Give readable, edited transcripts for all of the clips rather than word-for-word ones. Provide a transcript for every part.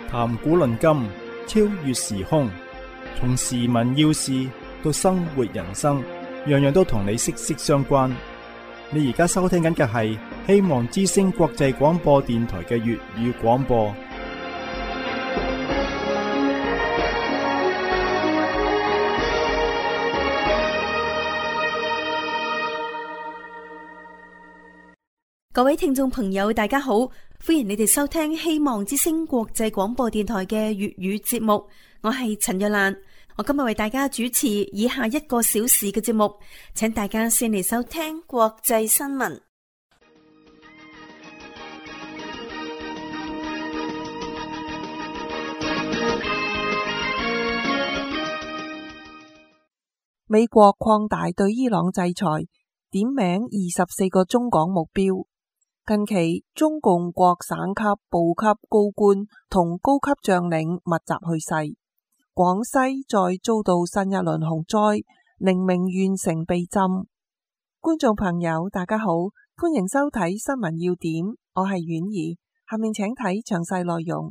談古論今，超越時空，從時聞要事到生活人生，樣樣都同你息息相關。你而家收聽緊嘅係希望之聲國際廣播電台嘅粵語廣播。 各位聽眾朋友，大家好，歡迎你哋收聽希望之聲國際廣播電台嘅粵語節目。我係陳若蘭，我今日為大家主持以下1個小時嘅節目，請大家先嚟收聽國際新聞。 美國擴大對伊朗制裁，點名24個中港目標。近期中共各省級、部級高官同高級將領密集去世，廣西再遭到新一輪洪災，寧明縣城被浸。觀眾朋友大家好，歡迎收睇新聞要點，我係婉兒，下面請睇詳細內容。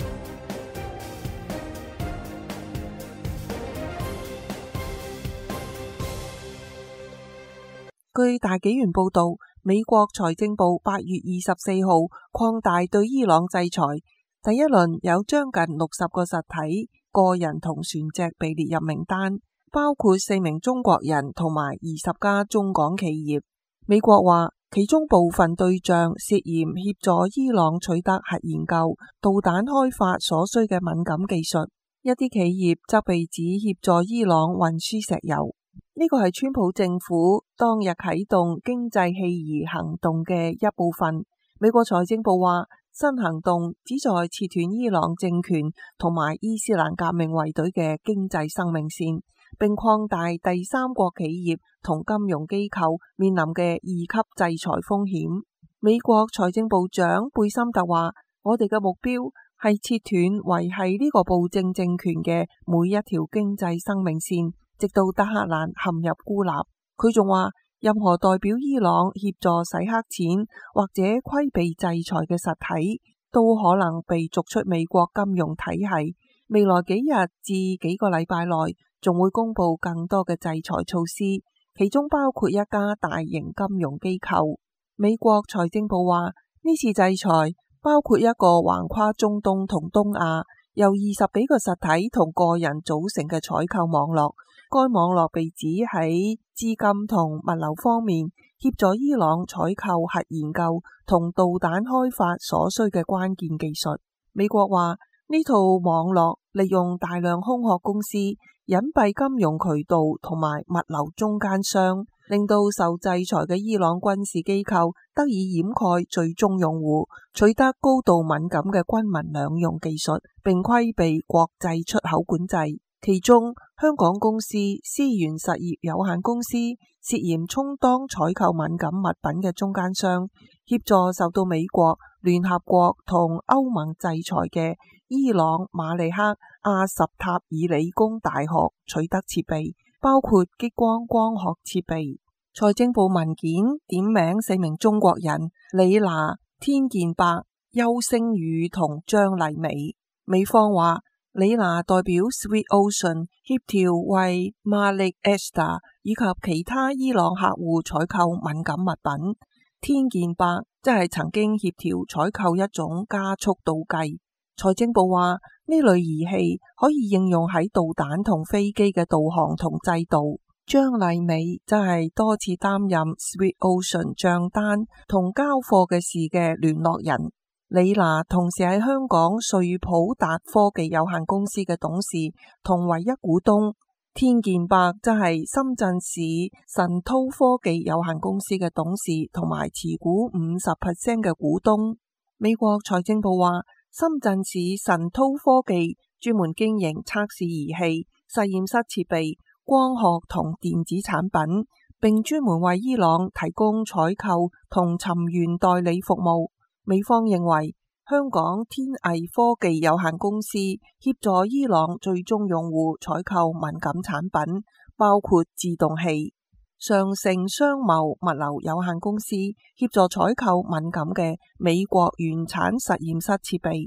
據大紀元報道，美國財政部8月24號擴大對伊朗制裁，第一輪有將近60個實體、個人同船隻被列入名單，包括4名中國人同埋20家中港企業。美國話，其中部分對象涉嫌協助伊朗取得核研究、導彈開發所需嘅敏感技術，一啲企業則被指協助伊朗運輸石油。呢個係川普政府當日啟動經濟棄夷行動嘅一部分。美國財政部話，新行動旨在切斷伊朗政權同埋伊斯蘭革命衛隊嘅經濟生命線，並擴大第三國企業同金融機構面臨嘅2級制裁風險。美國財政部長貝森特話，我哋嘅目標係切斷維繫呢個暴政政權嘅每一條經濟生命線，直到德黑蘭陷入孤立。佢仲話，任何代表伊朗協助洗黑錢或者規避制裁嘅實體，都可能被逐出美國金融體系。未來幾日至幾個禮拜內，仲會公布更多嘅制裁措施，其中包括一家大型金融機構。美國財政部話，呢次制裁包括一個橫跨中東同東亞，由20幾個實體同個人組成嘅採購網絡。該網絡被指喺資金同物流方面協助伊朗採購核研究同導彈開發所需嘅關鍵技術。美國話，呢套網絡利用大量空殼公司、隱蔽金融渠道同埋物流中間商，令到受制裁嘅伊朗軍事機構得以掩蓋最終用戶，取得高度敏感嘅軍民兩用技術，並規避國際出口管制。其中，香港公司思源實業有限公司涉嫌充當採購敏感物品嘅中間商，協助受到美國、聯合國同歐盟制裁嘅伊朗馬利克阿什塔爾理工大學取得設備，包括激光光學設備。財政部文件點名4名中國人：李娜、天健伯、邱星宇同張麗美。美方話，李娜代表 Sweet Ocean 協調為 Malik Ester 以及其他伊朗客戶採購敏感物品。天健伯即係曾經協調採購一種加速度計。財政部話，呢類儀器可以應用喺導彈同飛機嘅導航同制導。張麗美則係多次擔任 Sweet Ocean 賬單同交貨嘅事嘅聯絡人。李娜同時喺香港瑞普達科技有限公司嘅董事同唯一股東，天健伯則係深圳市神濤科技有限公司嘅董事同埋持股50% 嘅股東。美國財政部話，深圳市神濤科技專門經營測試儀器、實驗室設備、光學同電子產品，並專門為伊朗提供採購同尋源代理服務。美方認為，香港天藝科技有限公司協助伊朗最終用戶採購敏感產品，包括自動器。上盛商貿物流有限公司協助採購敏感嘅美國原產實驗室設備。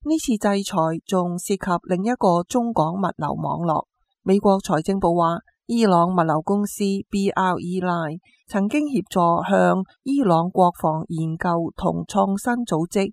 呢次制裁仲涉及另一個中港物流網絡。美國財政部話，伊朗物流公司 BRE Line 曾經協助向伊朗國防研究同創新組織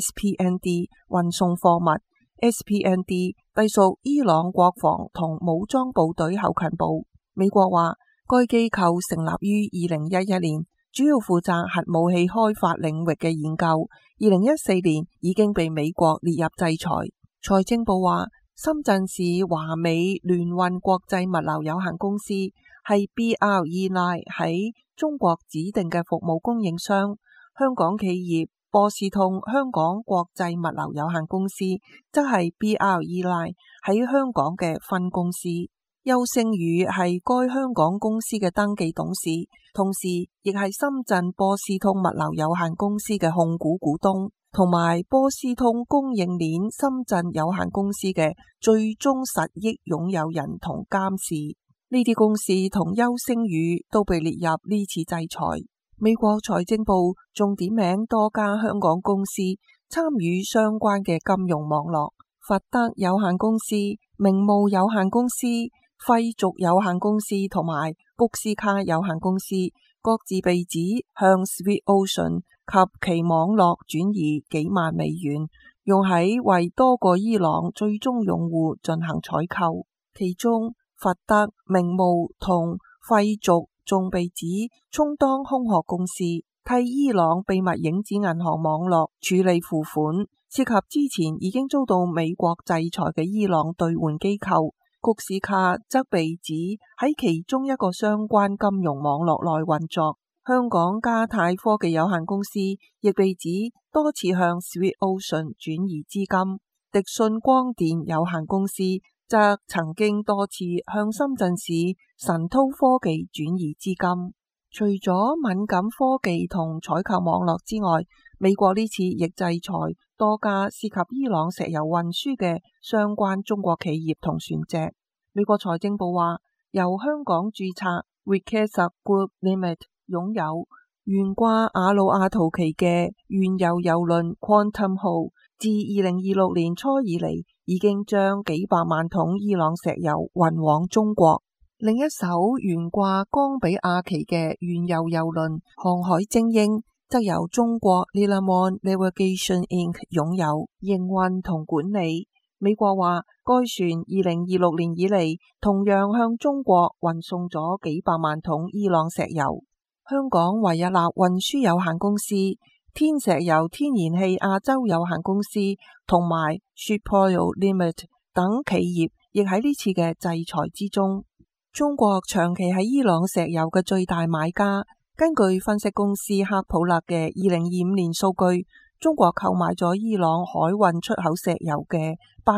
SPND 運送貨物。SPND 隸屬伊朗國防同武裝部隊後勤部。美國話，該機構成立於2011年，主要負責核武器開發領域嘅研究。2014年已經被美國列入制裁。財政部話，深圳市華美聯運國際物流有限公司係 BRE Line 喺中國指定嘅服務供應商。香港企業波士通香港國際物流有限公司則係 BRE Line 喺香港嘅分公司。邱星宇係該香港公司嘅登記董事，同時亦係深圳波士通物流有限公司嘅控股股東，同埋波士通供應鏈深圳有限公司嘅最終實益擁有人同監事。呢啲公司同邱星宇都被列入呢次制裁。美國財政部仲點名多家香港公司參與相關嘅金融網絡，佛德有限公司、明霧有限公司、輝族有限公司同埋谷斯卡有限公司各自被指向 Sweet Ocean 及其網絡轉移幾萬美元，用喺為多個伊朗最終用戶進行採購。其中佛德、明霧同輝族仲被指充當空殼公司，替伊朗秘密影子銀行網絡處理付款，涉及之前已經遭到美國制裁嘅伊朗兌換機構。谷斯卡則被指喺其中一個相關金融網絡內運作。香港嘉泰科技有限公司亦被指多次向 Sweet Ocean 轉移資金。迪信光電有限公司則曾經多次向深圳市神韜科技轉移資金。除咗敏感科技同採購網絡之外，美國呢次亦制裁多家涉及伊朗石油運輸嘅相關中國企業同船隻。美國財政部話，由香港註冊 Riqueza Group Limited 擁有懸掛阿魯阿圖旗嘅原油郵輪 Quantum號，自2026年初以嚟已經將幾百萬桶伊朗石油運往中國。另一艘懸掛岡比亞旗嘅原油郵輪航海精英則由中國 Lilamon Navigation Inc. 擁有、營運同管理。美國話，該船2026年以嚟同樣向中國運送咗幾百萬桶伊朗石油。香港維也納運輸有限公司、天石油天然氣亞洲有限公司同埋 Shipoil Limited 等企業亦喺呢次嘅制裁之中。中國長期喺伊朗石油嘅最大買家。根據分析公司克普勒嘅2025年數據，中國購買咗伊朗海運出口石油嘅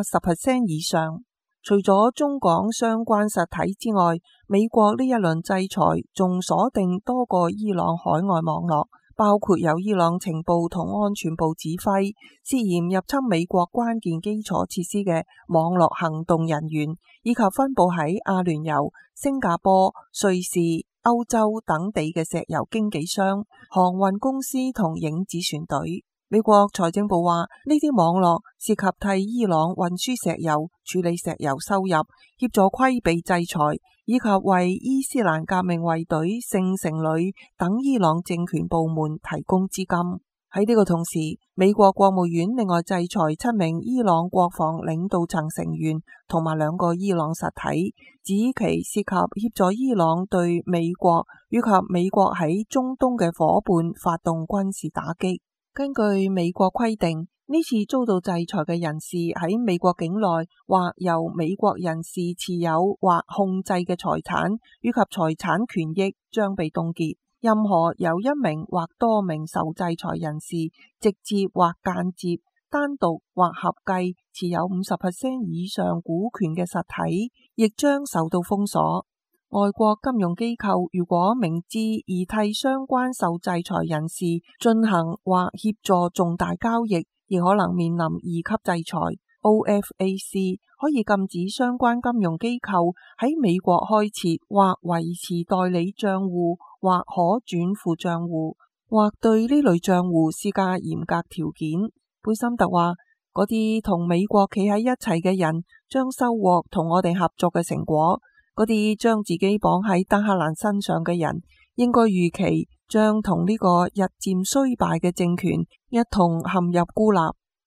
80% 以上。除咗中港相關實體之外，美國呢一輪制裁仲鎖定多個伊朗海外網絡，包括有伊朗情報同安全部指揮，涉嫌入侵美國關鍵基礎設施嘅網絡行動人員，以及分布喺阿聯酋、新加坡、瑞士、歐洲等地嘅石油經紀商、航運公司同影子船隊。美國財政部話，呢啲網絡涉及替伊朗運輸石油、處理石油收入、協助規避制裁，以及為伊斯蘭革命衛隊、聖城旅等伊朗政權部門提供資金。喺呢個同時，美國國務院另外制裁7名伊朗國防領導層成員同埋2個伊朗實體，指其涉及協助伊朗對美國以及美國喺中東嘅夥伴發動軍事打擊。根據美國規定，呢次遭到制裁嘅人士喺美國境內或由美國人士持有或控制嘅財產以及財產權益將被凍結。任何由一名或多名受制裁人士直接或間接、單獨或合計持有 50% 以上股權嘅實體，亦將受到封鎖。外國金融機構如果明知而替相關受制裁人士進行或協助重大交易，亦可能面臨2級制裁。OFAC 可以禁止相關金融機構喺美國開設或維持代理賬戶或可轉付賬戶，或對呢類賬戶施加嚴格條件。貝森特話， 嗰啲同美國企喺一齊嘅人將收穫同我哋合作嘅成果，嗰啲將自己綁喺德黑蘭身上嘅人，應該預期將同呢個日漸衰敗嘅政權一同陷入孤立。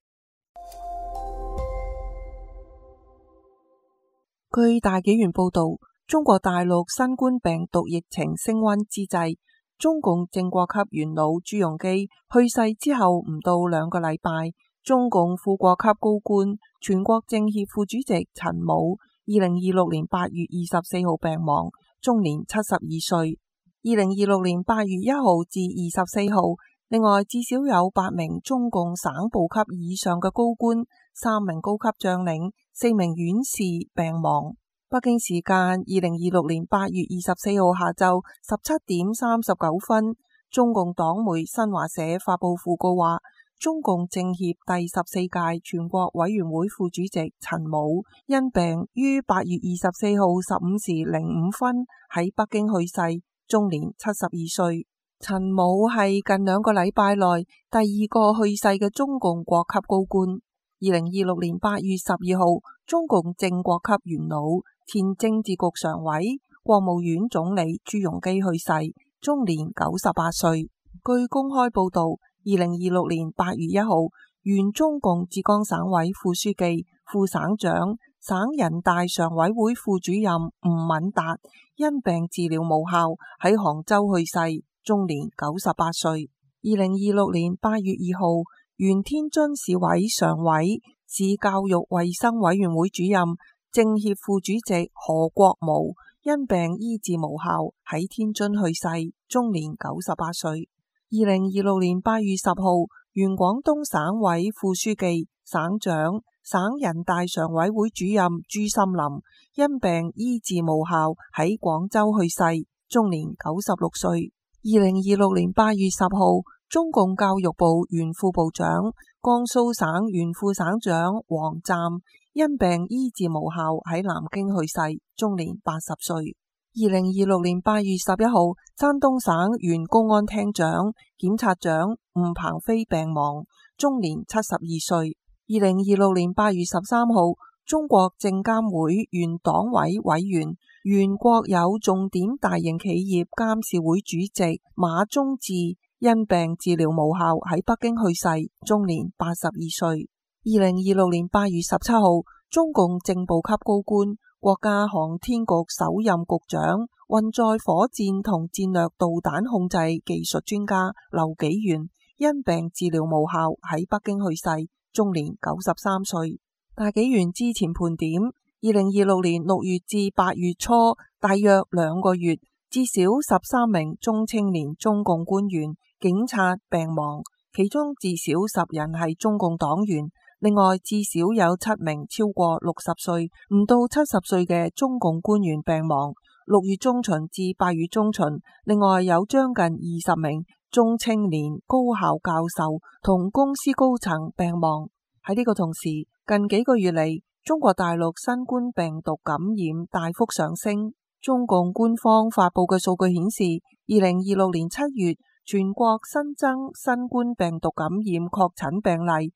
據大紀元報道，中國大陸新冠病毒疫情升溫之際，中共正國級元老朱鎔基去世之後唔到2個禮拜，中共副國級高官、全國政協副主席陳武2026年8月24號病亡，終年72歲。2026年8月1號至24號，另外至少有8名中共省部級以上嘅高官、3名高級將領、4名院士病亡。北京時間2026年8月24號下晝17點39分，中共黨媒新華社發佈訃告話，中共政協第14屆全國委員會副主席陳武因病於8月24號15時05分喺北京去世，終年72歲。陳武係近2個禮拜內第2個去世嘅中共國級高官。2026年8月12號，中共正國級元老、前政治局常委、國務院總理朱鎔基去世，終年98歲。據公開報道，2026年8月1號，原中共浙江省委副書記、副省長、省人大常委會副主任吳敏達因病治療無效喺杭州去世，終年98歲。2026年8月2號，原天津市委常委、市教育衛生委員會主任、政協副主席何國武因病醫治無效喺天津去世，終年98歲。2026年8月10號，原廣東省委副書記、省長、省人大常委會主任朱森林因病醫治無效喺廣州去世，終年96歲。2026年8月10號，中共教育部原副部長、江蘇省原副省長王湛因病醫治無效喺南京去世，終年80歲。2026年8月11號，山東省原公安廳長、檢察長吳鵬飛病亡，終年72歲。2026年8月13號，中國證監會原黨委委員、原國有重點大型企業監事會主席馬忠志因病治療無效喺北京去世，終年82歲。2026年8月17號，中共正部級高官、國家航天局首任局長、運載火箭同戰略導彈控制技術專家劉紀元因病治療無效喺北京去世，終年93歲。大紀元之前盤點，2026年6月至8月初，大約2個月，至少13名中青年中共官員、警察病亡，其中至少10人係中共黨員。另外，至少有7名超過60歲唔到70歲嘅中共官員病亡。6月中旬至8月中旬，另外有將近20名中青年高校教授同公司高層病亡。喺呢個同時，近幾個月嚟，中國大陸新冠病毒感染大幅上升。中共官方發佈嘅數據顯示，2026年7月，全國新增新冠病毒感染確診病例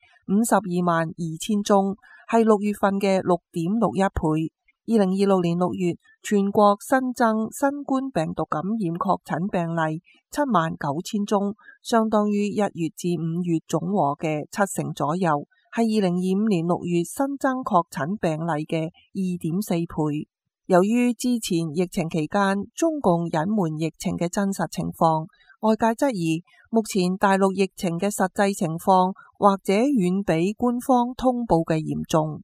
522000宗，係6月份嘅6.61倍。2026年6月，全國新增新冠病毒感染確診病例79000宗，相當於1月至5月總和嘅70%左右，係2025年6月新增確診病例嘅2.4倍。由於之前疫情期間中共隱瞞疫情嘅真實情況，外界質疑目前大陸疫情嘅實際情況或者遠比官方通報嘅嚴重。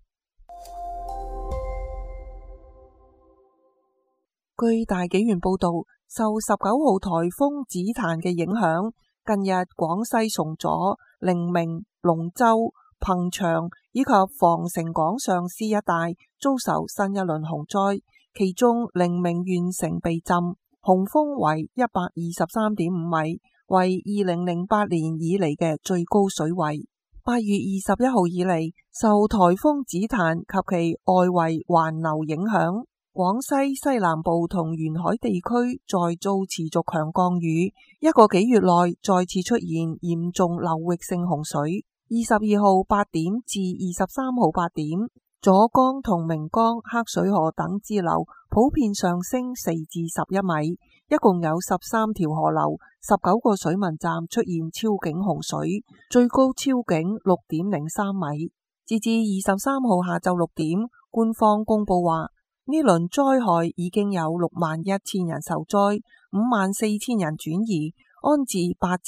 據大紀元報道，受19號颱風紫檀嘅影響，近日廣西崇左、寧明、龍州、彭祥以及防城廣上市一帶遭受新一輪洪災，其中寧明縣城被浸，洪峰為123.5米，為2008年以嚟嘅最高水位。8月21號以嚟，受颱風紫檀及其外圍環流影響，廣西西南部同沿海地區再遭持續強降雨，1個幾月內再次出現嚴重流域性洪水。 22號8點至23號8點，左江同明江、黑水河等支流普遍上升4至11米，一共有13條河流、19個水文站出現超警洪水，最高超警6.03米。截至23號下晝6點，官方公布話呢輪災害已經有61000人受災，54000人轉移，安置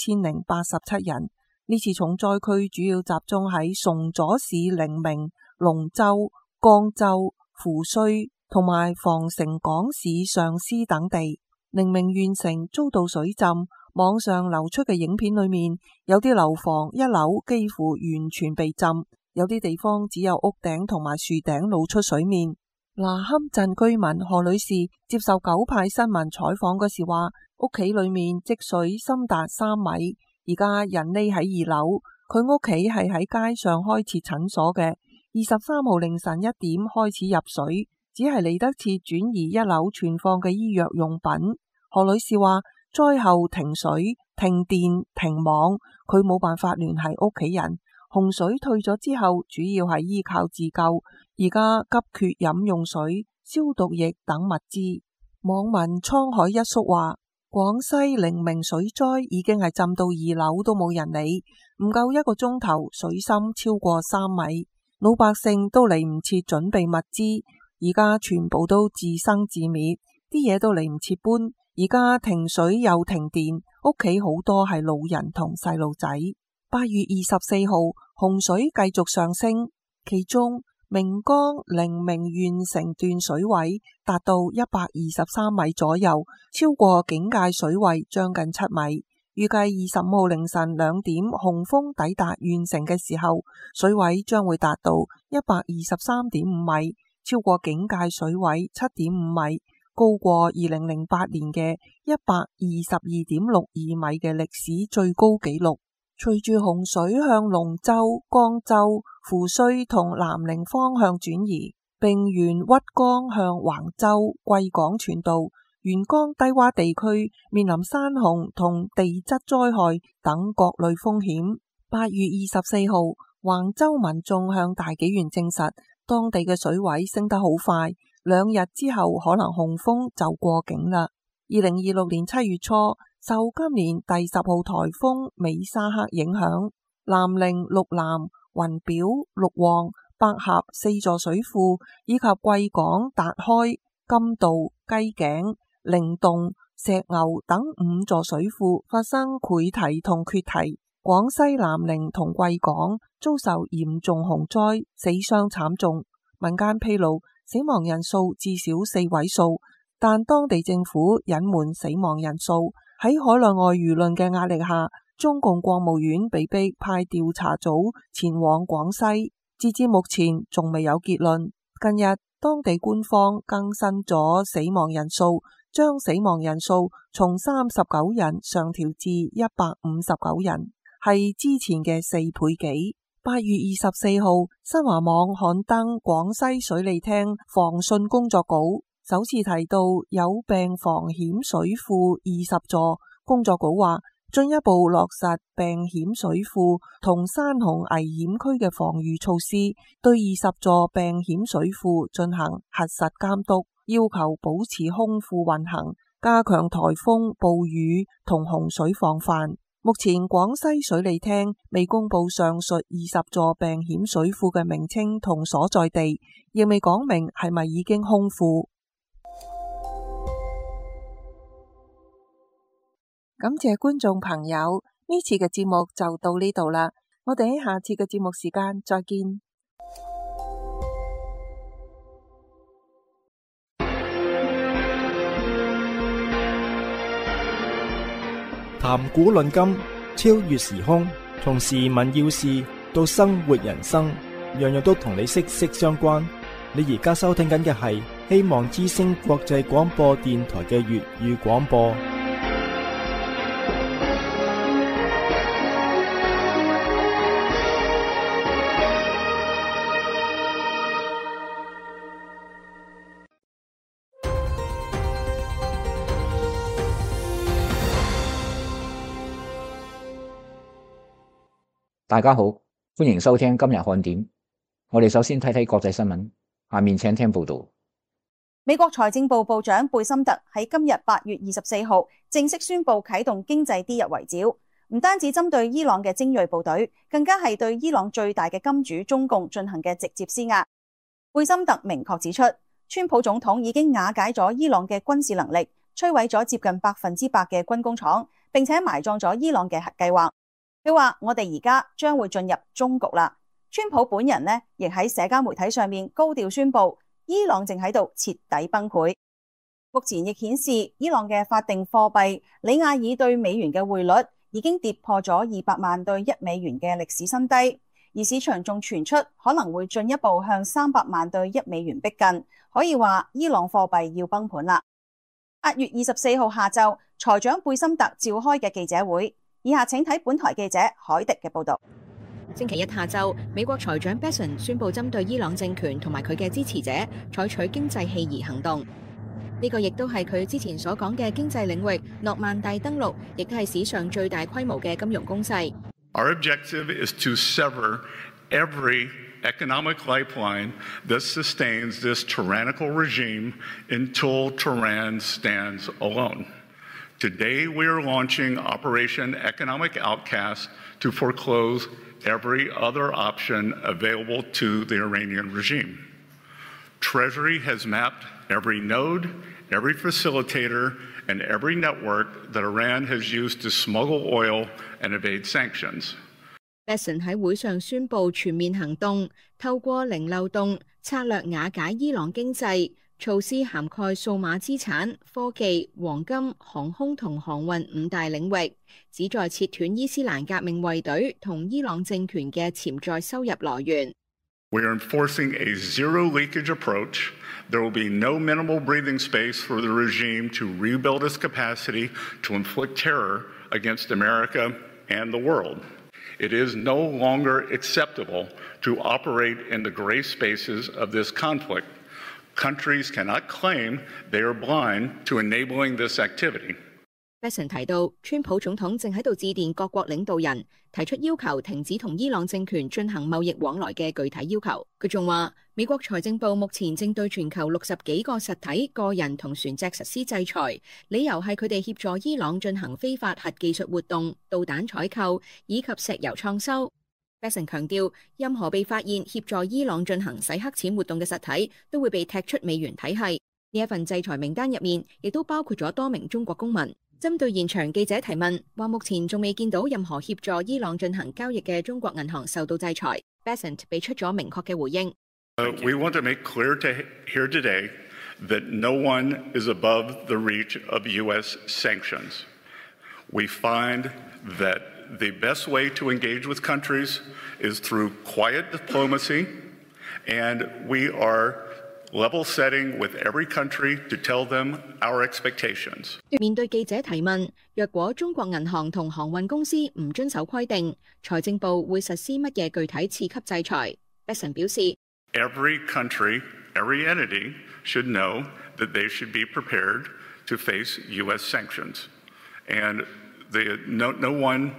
8087人。呢次重災區主要集中喺崇左市靈明、龍州、江州、扶綏同埋防城港市上施等地。靈明縣城遭到水浸，網上流出嘅影片裏面，有啲樓房一樓幾乎完全被浸，有啲地方只有屋頂同埋樹頂露出水面。拿堪鎮居民何女士接受九派新聞採訪嗰時話，屋企裏面積水深達3米。而家人匿喺2樓，佢屋企係喺街上開設診所嘅。23號凌晨1點開始入水，只係嚟得切轉移1樓存放嘅醫藥用品。何女士話，災後停水、停電、停網，佢冇辦法聯繫屋企人。洪水退咗之後，主要係依靠自救，而家急缺飲用水、消毒液等物資。網民滄海一粟話，廣西靈明水災已經係浸到2樓都冇人理，唔夠1個鐘頭，水深超過3米，老百姓都嚟唔切準備物資，而家全部都自生自滅，啲嘢都嚟唔切搬，而家停水又停電，屋企好多係老人同細路仔。8月24號，洪水繼續上升，其中明江靈明縣城段水位達到123米左右，超過警戒水位將近7米。預計25號凌晨2點洪峰抵達縣城嘅時候，水位將會達到123.5米，超過警戒水位7.5米，高過2008年嘅122.62米嘅歷史最高紀錄。隨住洪水向龍州、江州、扶綏同南寧方向轉移，並沿鬱江向橫州、貴港傳導，沿江低洼地區面臨山洪同地質災害等各類風險。8月24號，橫州民眾向大紀元證實，當地嘅水位升得好快，2日之後可能洪峰就過境啦。2026年7月初，受今年第10號颱風美沙克影響，南寧、陸南、雲表、陸旺、百合4座水庫以及貴港、達開、金道、雞頸、靈洞、石牛等5座水庫發生潰堤同決堤，廣西南寧同貴港遭受嚴重洪災，死傷慘重。民間披露死亡人數至少4位數，但當地政府隱瞞死亡人數。喺海內外輿論嘅壓力下，中共國務院被迫派調查組前往廣西，截至目前仲未有結論。近日當地官方更新咗死亡人數，將死亡人數從39人上調至159人，係之前嘅4倍幾。8月24號，新華網刊登廣西水利廳防汛工作稿，首次提到有病防險水庫20座。工作稿話，進一步落實病險水庫同山洪危險區嘅防禦措施，對20座病險水庫進行核實監督，要求保持空庫運行，加強颱風、暴雨同洪水防範。目前廣西水利廳未公布上述20座病險水庫嘅名稱同所在地，亦未講明係咪已經空庫。感謝觀眾朋友，呢次嘅節目就到呢度啦，我哋喺下次嘅節目時間再見。 談古論今，超越時空，從時聞要事到生活人生，樣樣都同你息息相關。你而家收聽緊嘅係希望之聲國際廣播電台嘅粵語廣播。 大家好， 歡迎收聽今日看點。我哋首先睇睇國際新聞，下面請聽報道。 美國財政部部長貝森特喺今日8月24號正式宣布啟動經濟 D 入圍剿，唔單止針對伊朗嘅精銳部隊，更加係對伊朗最大嘅金主中共進行嘅直接施壓。貝森特明確指出，川普總統已經瓦解咗伊朗嘅軍事能力，摧毀咗接近100%嘅軍工廠，並且埋葬咗伊朗嘅核計劃。佢話：我哋而家將會進入終局啦。川普本人呢，亦喺社交媒體上面高調宣布，伊朗正喺度徹底崩潰。目前亦顯示，伊朗嘅法定貨幣里亞爾對美元嘅匯率已經跌破咗200萬對1美元嘅歷史新低，而市場仲傳出可能會進一步向300萬對1美元逼近，可以話伊朗貨幣要崩盤啦。8月24號下晝，財長貝森特召開嘅記者會。以下請睇本台記者海迪嘅報道。 星期一下晝，美國財長 Bessent 宣布針對伊朗政權同埋佢嘅支持者採取經濟棄夷行動。呢個亦都係佢之前所講嘅經濟領域諾曼第登陸，亦都係史上最大規模嘅金融攻勢。 Our objective is to sever every economic lifeline that sustains this tyrannical regime until Tehran stands alone. Today, we are launching Operation Economic Outcast to foreclose every other option available to the Iranian regime. Treasury has mapped every node, every facilitator, and every network that Iran has used to smuggle oil and evade sanctions. Bessent 喺會上宣布全面行動，透過零漏洞策略瓦解伊朗經濟。措施涵蓋數碼資產、科技、黃金、航空同航運5大領域，旨在切斷伊斯蘭革命衛隊同伊朗政權嘅潛在收入來源。 We are enforcing a zero leakage approach. There will be no minimal breathing space for the regime to rebuild its capacity to inflict terror against America and the world. It is no longer acceptable to operate in the gray spaces of this conflict.Countries cannot claim they are blind to enabling this activity. Bessent 提到，川普總統正喺度致電各國領導人，提出要求停止同伊朗政權進行貿易往來嘅具體要求。佢仲話，美國財政部目前正對全球60幾個實體、個人同船隻實施制裁，理由係佢哋協助伊朗進行非法核技術活動、導彈採購以及石油創收。Bessent 強調，任何被發現協助伊朗進行洗黑錢活動嘅實體，都會被踢出美元體系。呢一份制裁名單入面，亦都包括咗多名中國公民。針對現場記者提問，話目前仲未見到任何協助伊朗進行交易嘅中國銀行受到制裁。Bessent 俾出咗明確嘅回應。 We want to make clear here today that no one is above the reach of U.S. sanctions. We find that.The best way to engage with countries is through quiet diplomacy, and we are level setting with every country to tell them our expectations. 面對記者提問，若果中國銀行同航運公司唔遵守規定，財政部會實施乜嘢具體次級制裁 ？Bessent 表示 ，Every country, every entity should know that they should be prepared to face U.S. sanctions, and no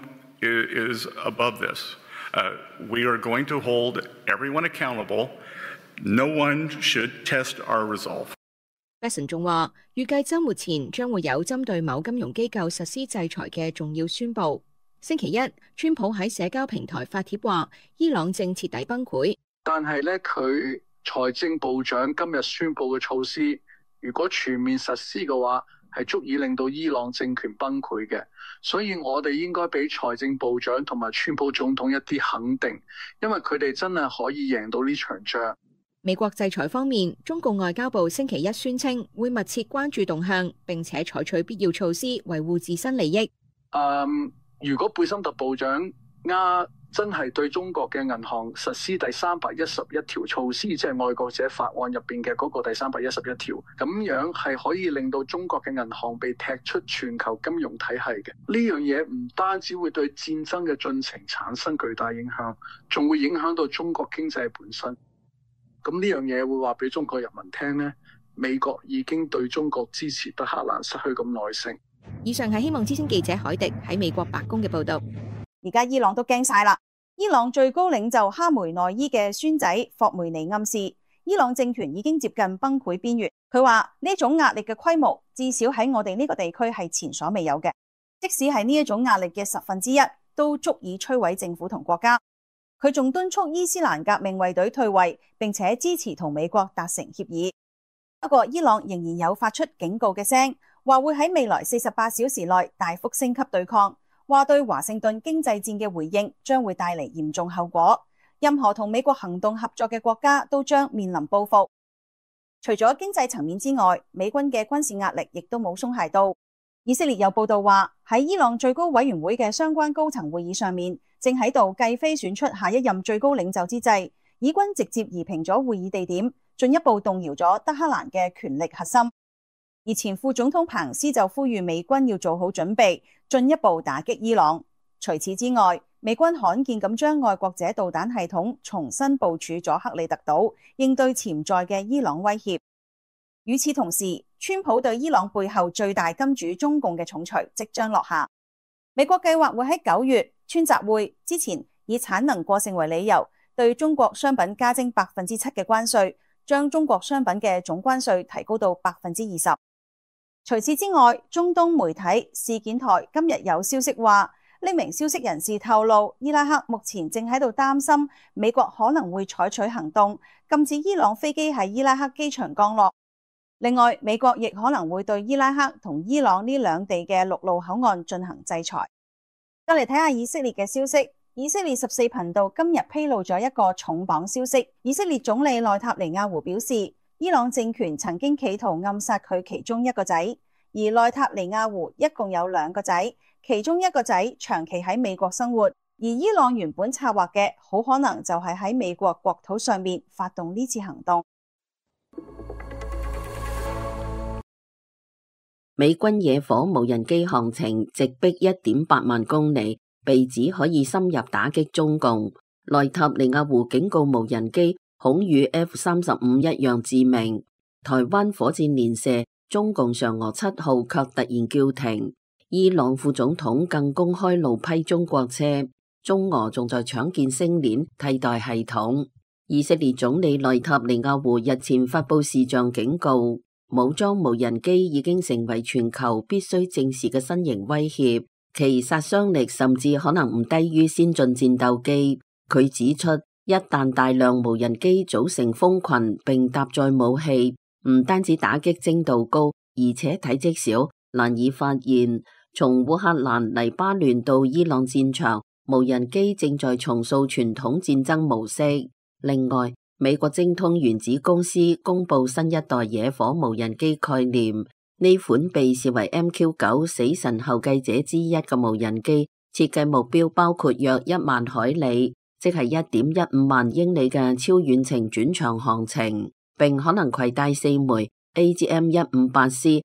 one.is above this. We are going to hold everyone accountable. No one should test our resolve. Bessent 仲話，預計週末前將會有針對某金融機構實施制裁嘅重要宣佈。星期一，川普喺社交平台發帖話，伊朗正徹底崩潰。 但係咧，佢財政部長今日宣佈嘅措施，如果全面實施嘅話，係足以令到伊朗政權崩潰嘅，所以我哋應該俾財政部長同埋川普總統一啲肯定，因為佢哋真係可以贏到呢場仗。 美國制裁方面，中共外交部星期一宣稱會密切關注動向，並且採取必要措施維護自身利益。 如果貝森特部長真係對中國嘅銀行實施第311條措施，即係愛國者法案入邊嘅嗰個第311條，咁樣係可以令到中國嘅銀行被踢出全球金融體系嘅。呢樣嘢唔單止會對戰爭嘅進程產生巨大影響，仲會影響到中國經濟本身。咁呢樣嘢會話俾中國人民聽呢，美國已經對中國支持德黑蘭失去咁耐性。 以上係希望之聲記者海迪喺美國白宮嘅報道。 而家伊朗都驚晒啦， 伊朗最高領袖哈梅內伊嘅孫仔霍梅尼暗示，伊朗政權已經接近崩潰邊緣。佢話呢種壓力嘅規模，至少喺我哋呢個地區係前所未有嘅。即使係呢一種壓力嘅1/10，都足以摧毀政府同國家。佢仲敦促伊斯蘭革命衛隊退位，並且支持同美國達成協議。不過，伊朗仍然有發出警告嘅聲，話會喺未來48小時內大幅升級對抗，話對華盛頓經濟戰嘅回應將會帶嚟嚴重後果。任何同美國行動合作嘅國家都將面臨報復。除咗經濟層面之外，美軍嘅軍事壓力亦都冇鬆懈到。以色列有報道話，喺伊朗最高委員會嘅相關高層會議上面，正喺度計飛選出下一任最高領袖之際，以軍直接移平咗會議地點，進一步動搖咗德黑蘭嘅權力核心。而前副總統彭斯就呼籲美軍要做好準備，進一步打擊伊朗。除此之外，美軍罕見咁將愛國者導彈系統重新部署咗克里特島，應對潛在嘅伊朗威脅。與此同時，川普對伊朗背後最大金主中共嘅重錘即將落下。美國計劃會喺9月川習會之前，以產能過剩為理由，對中國商品加徵7%嘅關稅，將中國商品嘅總關稅提高到20%。除此之外，中東媒體事件台今日有消息話，呢名消息人士透露，伊拉克目前正喺度擔心美國可能會採取行動，禁止伊朗飛機喺伊拉克機場降落。另外，美國亦可能會對伊拉克同伊朗呢兩地嘅陸路口岸進行制裁。再嚟睇下以色列嘅消息，以色列14頻道今日披露咗一個重磅消息，以色列總理內塔尼亞胡表示，伊朗政權曾經企圖暗殺佢其中一個仔，而內塔尼亞胡一共有2個仔，其中一個仔長期喺美國生活，而伊朗原本策劃嘅好可能就係喺美國國土上面發動呢次行動。 美軍野火無人機航程直逼1.8萬公里，被指可以深入打擊中共。內塔尼亞胡警告無人機恐與 F-35一樣致命。台灣火箭連射，中共嫦娥7號卻突然叫停。伊朗副總統更公開怒批中國車，中俄仲在搶建星鏈替代系統。以色列總理內塔尼亞胡日前發布視像警告，武裝無人機已經成為全球必須正視嘅新型威脅，其殺傷力甚至可能唔低於先進戰鬥機。佢指出，一旦大量無人機組成蜂群並搭載武器，唔單止打擊精度高，而且體積小，難以發現。從烏克蘭、黎巴嫩到伊朗戰場，無人機正在重塑傳統戰爭模式。另外，美國精通原子公司公布新一代野火無人機概念，呢款被視為 MQ9 死神後繼者之一嘅無人機，設計目標包括約1萬海里，即係1.15萬英里嘅超遠程轉場航程，並可能攜帶4枚 AGM-158C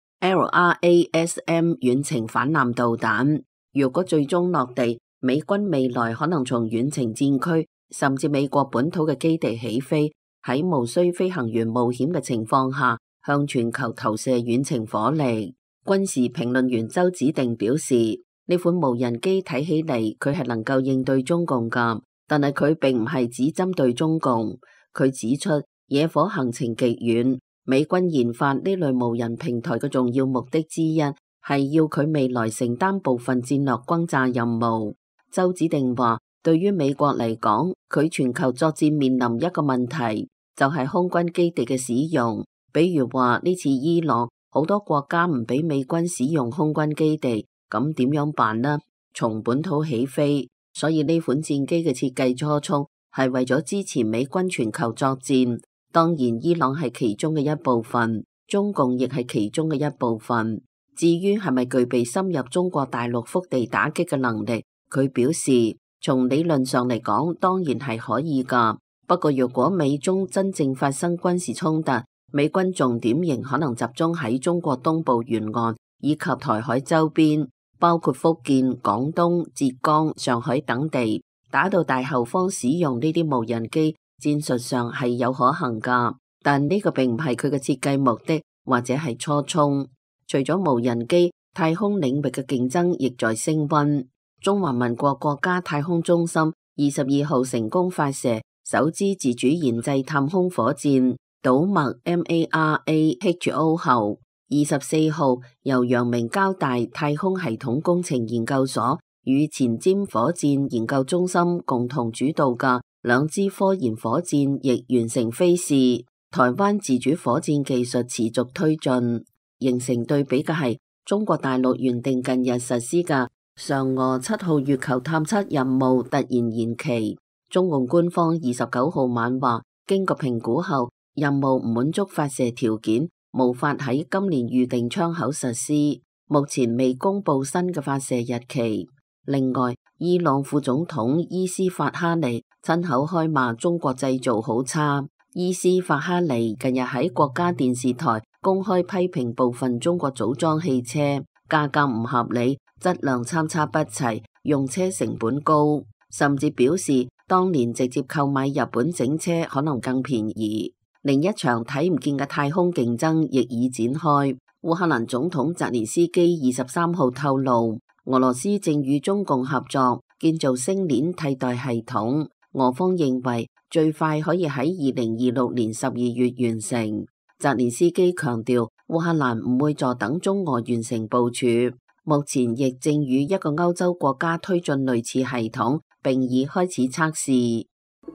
LRASM 遠程反艦導彈。如果最終落地，美軍未來可能從遠程戰區甚至美國本土嘅基地起飛，喺無需飛行員冒險嘅情況下，向全球投射遠程火力。軍事評論員周子定表示，呢款無人機睇起嚟佢係能夠應對中共㗎，但係佢並唔係只針對中共。佢指出，野火行程極遠，美軍研發呢類無人平台嘅重要目的之一係要佢未來承擔部分戰略轟炸任務。周子定話，對於美國嚟講，佢全球作戰面臨一個問題，就係空軍基地嘅使用。比如話呢次伊朗好多國家唔俾美軍使用空軍基地，咁點樣辦呢？從本土起飛，所以呢款戰機嘅設計初衷係為咗支持美軍全球作戰。當然，伊朗係其中嘅一部分，中共亦係其中嘅一部分。至於係咪具備深入中國大陸腹地打擊嘅能力，佢表示，從理論上嚟講，當然係可以㗎。不過，如果美中真正發生軍事衝突，美軍重點仍可能集中喺中國東部沿岸以及台海周邊，包括福建、廣東、浙江、上海等地。打到大後方使用呢啲無人機，戰術上係有可行㗎。但呢個並唔係佢嘅設計目的或者係初衷。除咗無人機，太空領域嘅競爭亦在升溫。中華民國國家太空中心 22號成功發射首支自主研製探空火箭島麥 MARAHO 後，24號由陽明交大太空系統工程研究所與前瞻火箭研究中心共同主導嘅兩支科研火箭亦完成飛試。台灣自主火箭技術持續推進，形成對比嘅係中國大陸原定近日實施嘅嫦娥7號月球探測任務突然延期。中共官方29號晚話，經過評估後，任務唔滿足發射條件，無法喺今年預定窗口實施，目前未公布新嘅發射日期。另外，伊朗副總統伊斯法哈尼親口開罵中國製造好差。伊斯法哈尼近日喺國家電視台公開批評部分中國組裝汽車價格唔合理，質量參差不齊，用車成本高，甚至表示當年直接購買日本整車可能更便宜。另一場睇唔見嘅太空競爭亦已展開。烏克蘭總統澤連斯基23號透露，俄羅斯正與中共合作建造星鏈替代系統，俄方認為最快可以喺2026年12月完成。澤連斯基強調，烏克蘭唔會坐等中俄完成部署，目前亦正與一個歐洲國家推進類似系統，並已開始測試。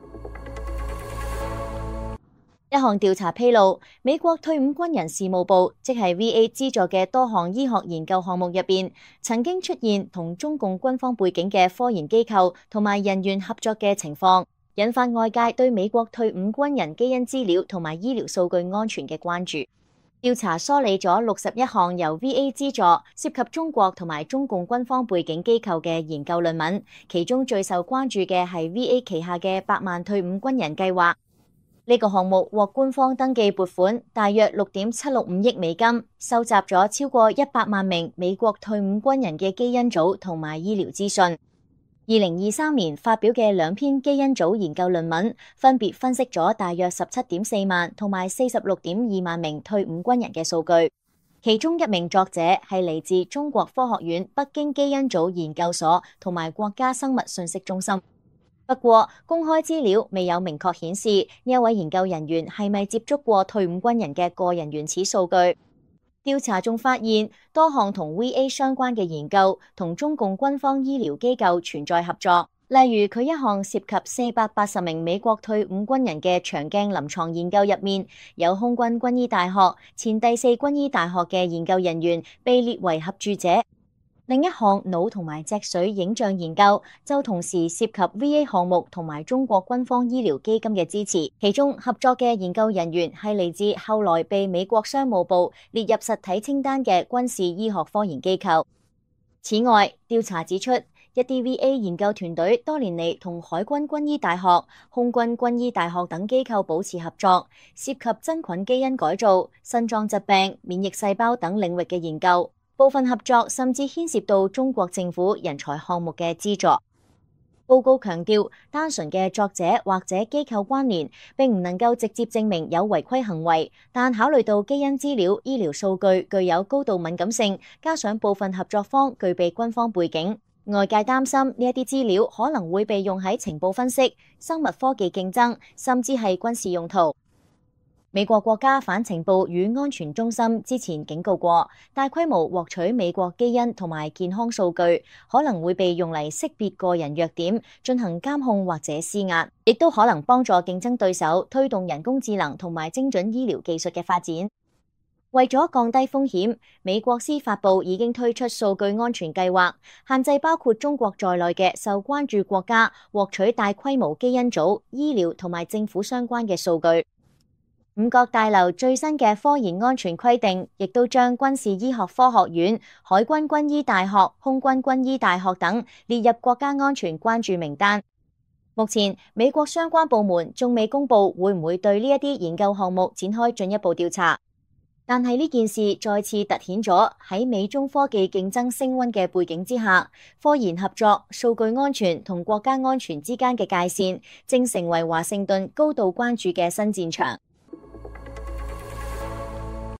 一項調查披露，美國退伍軍人事務部即係 VA 資助嘅多項醫學研究項目入邊，曾經出現同中共軍方背景嘅科研機構同埋人員合作嘅情況，引發外界對美國退伍軍人基因資料同埋醫療數據安全嘅關注。調查梳理咗61項由 VA 資助、涉及中國同埋中共軍方背景機構嘅研究論文，其中最受關注嘅係 VA 旗下嘅百萬退伍軍人計劃。呢個項目獲官方登記撥款大約6.765億美金，收集咗超過100萬名美國退伍軍人嘅基因組同埋醫療資訊。2023年發表嘅2篇基因組研究論文，分別分析咗大約17.4萬同埋46.2萬名退伍軍人嘅數據。其中一名作者係嚟自中國科學院北京基因組研究所同埋國家生物信息中心。不過，公開資料未有明確顯示呢一位研究人員係咪接觸過退伍軍人嘅個人原始數據。調查仲發現，多項同 VA 相關嘅研究同中共軍方醫療機構存在合作。例如，佢一項涉及480名美國退伍軍人嘅長鏡臨床研究入面，有空軍軍醫大學、前第4軍醫大學嘅研究人員被列為合著者。另一項腦同埋脊髓影像研究就同時涉及 VA 項目同埋中國軍方醫療基金嘅支持，其中合作嘅研究人員係嚟自後來被美國商務部列入實體清單嘅軍事醫學科研機構。此外，調查指出，一啲 VA 研究團隊多年嚟同海軍軍醫大學、空軍軍醫大學等機構保持合作，涉及真菌基因改造、腎臟疾病、免疫細胞等領域嘅研究。部分合作甚至牽涉到中國政府人才項目嘅資助。報告強調，單純嘅作者或者機構關聯並唔能夠直接證明有違規行為，但考慮到基因資料、醫療數據具有高度敏感性，加上部分合作方具備軍方背景，外界擔心呢一啲資料可能會被用喺情報分析、生物科技競爭，甚至係軍事用途。美國國家反情報與安全中心之前警告過，大規模獲取美國基因同埋健康數據，可能會被用嚟識別個人弱點，進行監控或者施壓，亦都可能幫助競爭對手推動人工智能同埋精準醫療技術嘅發展。為咗降低風險，美國司法部已經推出數據安全計劃，限制包括中國在內嘅受關注國家獲取大規模基因組、醫療同埋政府相關嘅數據。五角大樓最新嘅科研安全規定，亦都將軍事醫學科學院、海軍軍醫大學、空軍軍醫大學等列入國家安全關注名單。目前，美國相關部門仲未公布會唔會對呢一啲研究項目展開進一步調查。但係呢件事再次凸顯咗喺美中科技競爭升溫嘅背景之下，科研合作、數據安全同國家安全之間嘅界線，正成為華盛頓高度關注嘅新戰場。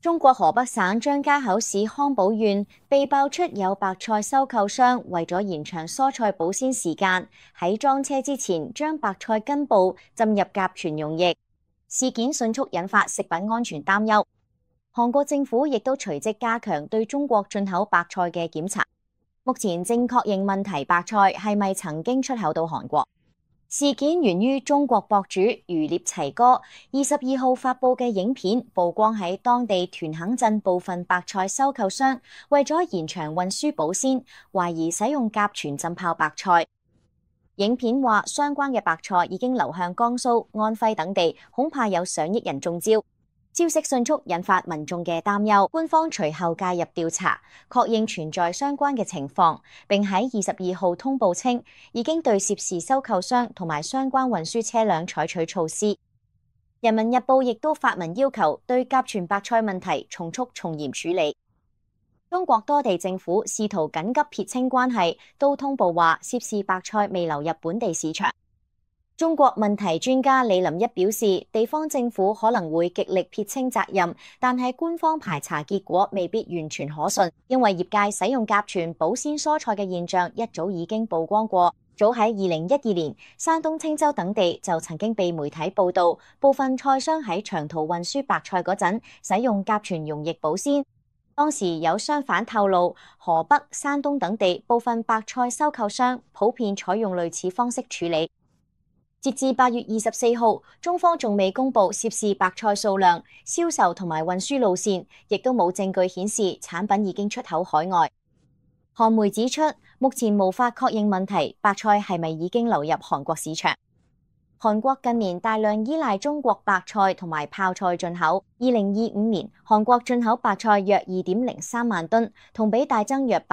中國河北省張家口市康寶縣被爆出有白菜收購商為咗延長蔬菜保鮮時間，喺裝車之前將白菜根部浸入甲醛溶液，事件迅速引發食品安全擔憂。韓國政府亦都隨即加強對中國進口白菜嘅檢查，目前正確認問題白菜係咪曾經出口到韓國。事件源於中國博主余獵齊哥22號發佈嘅影片，曝光喺當地屯墾鎮部分白菜收購商為咗延長運輸保鮮，懷疑使用甲醛浸泡白菜。影片話相關嘅白菜已經流向江蘇、安徽等地，恐怕有上億人中招。消息迅速引發民眾嘅擔憂，官方隨後介入調查，確認存在相關嘅情況，並喺22號通報稱已經對涉事收購商同埋相關運輸車輛採取措施。人民日報亦都發文要求對甲醛白菜問題從速從嚴處理。中國多地政府試圖緊急撇清關係，都通報話涉事白菜未流入本地市場。中國問題專家李林一表示，地方政府可能會極力撇清責任，但係官方排查結果未必完全可信，因為業界使用甲醛保鮮蔬菜嘅現象一早已經曝光過。早喺2012年，山東青州等地就曾經被媒體報道，部分菜商喺長途運輸白菜嗰陣使用甲醛溶液保鮮。當時有商販透露，河北、山東等地部分白菜收購商普遍採用類似方式處理。截至8月24號，中方仲未公布涉事白菜數量、銷售同埋運輸路線，亦都冇證據顯示產品已經出口海外。韓媒指出，目前無法確認問題白菜係咪已經流入韓國市場。韓國近年大量依賴中國白菜同埋泡菜進口，2025年韓國進口白菜約2.03萬噸，同比大增約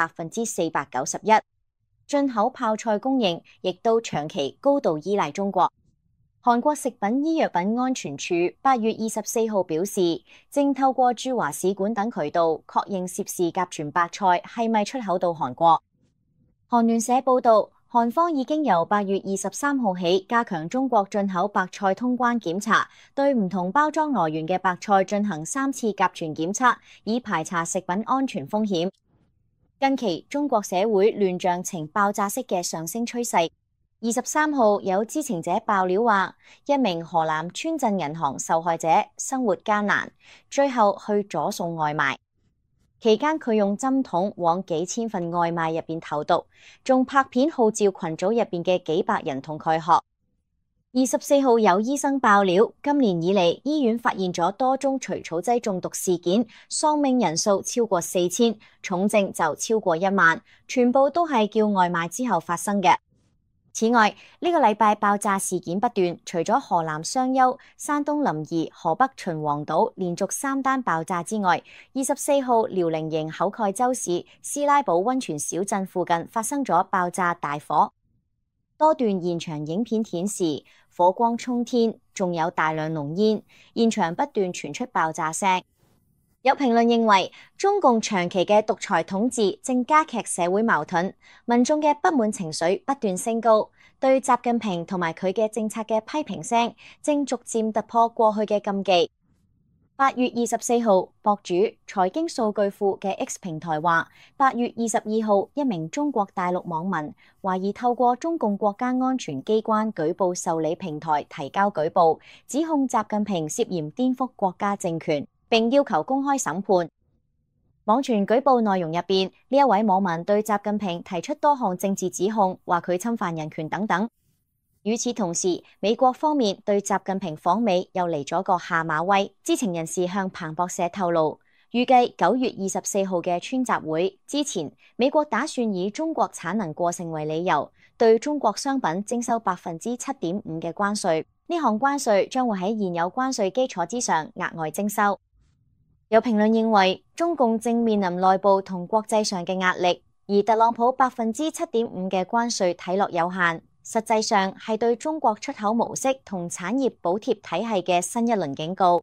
491%。進口泡菜供應亦都長期高度依賴中國。韓國食品醫藥品安全處8月24號表示，正透過駐華使館等渠道確認涉事甲醛白菜係咪出口到韓國。韓聯社報道，韓方已經由8月23號起加強中國進口白菜通關檢查，對唔同包裝來源嘅白菜進行3次甲醛檢測，以排查食品安全風險。近期中國社會亂象呈爆炸式嘅上升趨勢。23號有知情者爆料話，一名河南村鎮銀行受害者生活艱難，最後去咗送外賣。期間佢用針筒往幾千份外賣入邊投毒，仲拍片號召群組入邊嘅幾百人同佢學。24號有醫生爆料，今年以嚟醫院發現咗多宗除草劑中毒事件，喪命人數超過4000，重症就超過1萬，全部都係叫外賣之後發生嘅。此外，呢個禮拜爆炸事件不斷，除咗河南商丘、山東臨沂、河北秦皇島連續3單爆炸之外，24號遼寧營口蓋州市斯拉堡溫泉小鎮附近發生咗爆炸大火。多段現場影片顯示，火光衝天，仲有大量濃煙，現場不斷傳出爆炸聲。有評論認為，中共長期嘅獨裁統治正加劇社會矛盾，民眾嘅不滿情緒不斷升高，對習近平同埋佢嘅政策嘅批評聲正逐漸突破過去嘅禁忌。8月24號，博主財經數據庫嘅 X 平台話，8月22號，一名中國大陸網民懷疑透過中共國家安全機關舉報受理平台提交舉報，指控習近平涉嫌顛覆國家政權，並要求公開審判。網傳舉報內容入邊，呢一位網民對習近平提出多項政治指控，話佢侵犯人權等等。與此同時，美國方面對習近平訪美又嚟咗個下馬威。知情人士向彭博社透露，預計9月24號嘅川習會之前，美國打算以中國產能過剩為理由，對中國商品徵收7.5%嘅關稅。呢項關稅將會喺現有關稅基礎之上額外徵收。有評論認為，中共正面臨內部同國際上嘅壓力，而特朗普7.5%嘅關稅睇落有限，實際上係對中國出口模式同產業補貼體系嘅新一輪警告。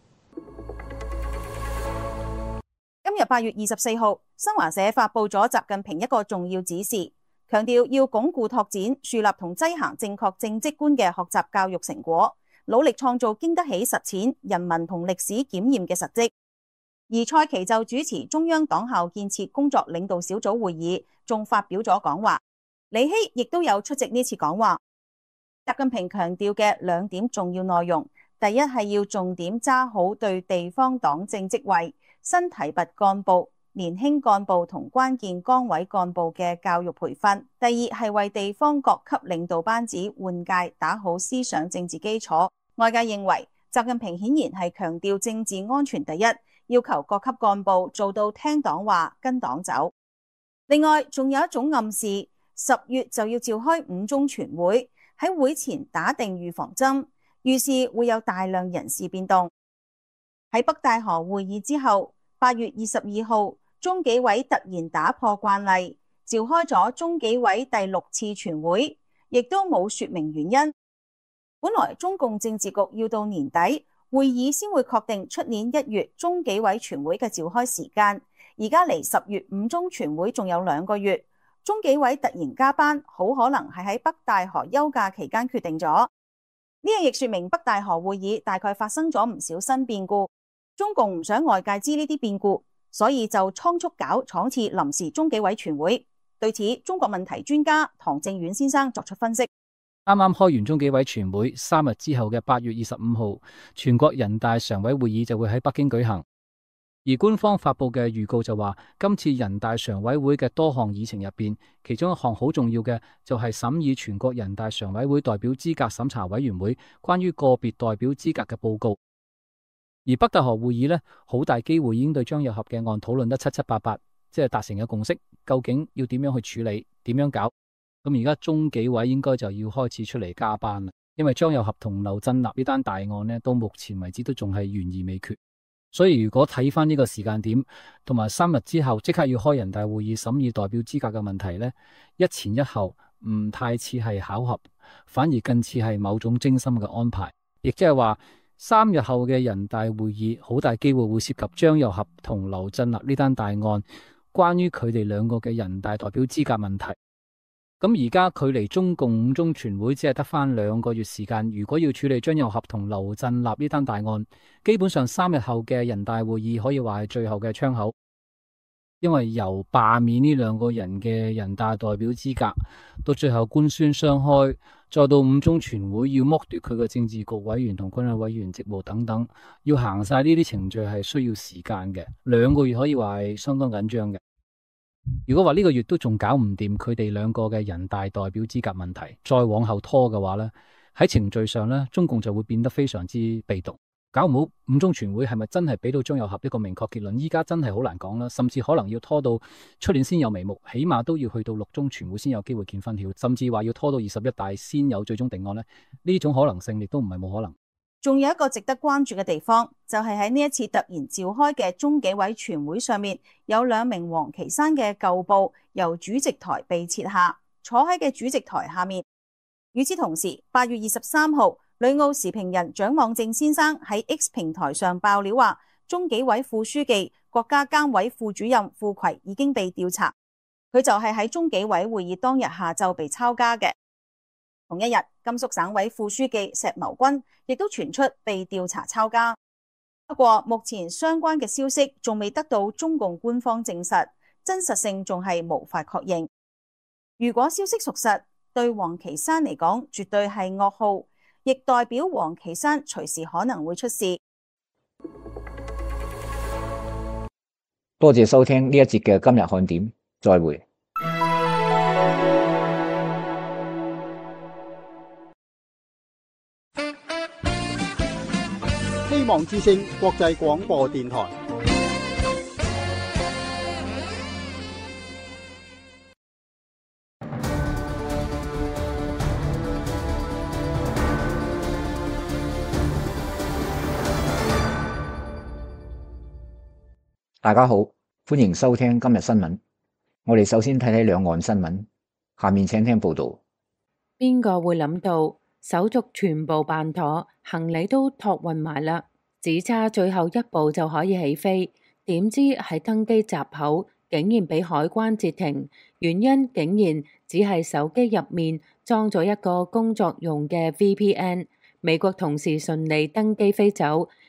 今日8月24號，新華社發佈咗習近平一個重要指示，強調要鞏固拓展、樹立同擠行正確政績觀嘅學習教育成果，努力創造經得起實踐、人民同歷史檢驗嘅實績。 而蔡奇就主持中央黨校建設工作領導小組會議，仲發表咗講話。李希亦都有出席呢次講話。習近平強調嘅2點重要內容，第一係要重點揸好對地方黨政職位、新提拔幹部、年輕幹部同關鍵崗位幹部嘅教育培訓；第二係為地方各級領導班子換屆打好思想政治基礎。外界認為習近平顯然係強調政治安全第一，要求各級幹部做到聽黨話跟黨走。另外仲有一種暗示，10月就要召開5中全會，喺會前打定預防針，預示會有大量人事變動。喺北戴河會議之後，8月22號，中紀委突然打破慣例，召開咗中紀委第6次全會，亦都冇說明原因。本來中共政治局要到年底會議先會確定出年1月中紀委全會嘅召開時間，而家離10月5中全會仲有2個月。中紀委突然加班，好可能係喺北戴河休假期間決定咗。呢樣亦說明北戴河會議大概發生咗唔少新變故，中共唔想外界知呢啲變故，所以就倉促搞廠次臨時中紀委全會。對此，中國問題專家唐正遠先生作出分析。 啱啱開完中紀委全會3日之後嘅8月25號，全國人大常委會議就會喺北京舉行。而官方發佈嘅預告就話，今次人大常委會嘅多項議程入邊，其中一項好重要嘅就係審議全國人大常委會代表資格審查委員會關於個別代表資格嘅報告。而北戴河會議呢，好大機會已經對張又俠嘅案討論得七七八八，即係達成嘅共識，究竟要點樣去處理，點樣搞？咁而家中紀委應該就要開始出嚟加班啦，因為張又俠同劉振立呢單大案呢，到目前為止都仲係懸而未決。所以如果睇翻呢個時間點，同埋3日之後即刻要開人大會議審議代表資格嘅問題呢，一前一後唔太似係巧合，反而更似係某種精心嘅安排。亦即係話3日後嘅人大會議好大機會會涉及張又俠同劉振立呢單大案，關於佢哋2個嘅人大代表資格問題。咁而家距離中共5中全會只係得翻2個月時間，如果要處理張又俠同劉振立呢單大案，基本上3日後嘅人大會議可以話係最後嘅窗口，因為由罷免呢2個人嘅人大代表資格，到最後官宣雙開，再到5中全會要剝奪佢嘅政治局委員同軍委委員職務等等，要行晒呢啲程序係需要時間嘅，2個月可以話係相當緊張嘅。如果話呢個月都仲搞唔掂佢哋2個嘅人大代表資格問題，再往後拖嘅話呢，喺程序上呢，中共就會變得非常之被動。搞唔好5中全會係咪真係俾到張又俠一個明確結論？依家真係好難講啦，甚至可能要拖到出年先有眉目，起碼都要去到6中全會先有機會見分曉，甚至話要拖到21大先有最終定案呢。呢種可能性亦都唔係冇可能。 仲有一個值得關注嘅地方，就係喺呢一次突然召開嘅中紀委全會上面，有2名王岐山嘅舊部由主席台被撤下，坐喺嘅主席台下面。與此同時，8月23號，旅澳時評人蔣望正先生喺 X 平台上爆料話，中紀委副書記、國家監委副主任傅葵已經被調查，佢就係喺中紀委會議當日下晝被抄家嘅。同一日，甘肅省委副書記石謀軍亦都傳出被調查抄家。不過目前相關嘅消息仲未得到中共官方證實，真實性仲係無法確認。如果消息屬實，對王岐山嚟講絕對係噩耗，亦代表王岐山隨時可能會出事。 多謝收聽呢一節嘅今日看點，再會。 希望之聲國際廣播電台。 大家好，歡迎收聽今日新聞。我哋首先睇睇兩岸新聞，下面請聽報道。 邊個會諗到手續全部辦妥，行李都託運埋啦，只差最後一步就可以起飛，點知喺登機閘口竟然俾海關截停，原因竟然只係手機入面裝咗一個工作用嘅 VPN。美國同事順利登機飛走，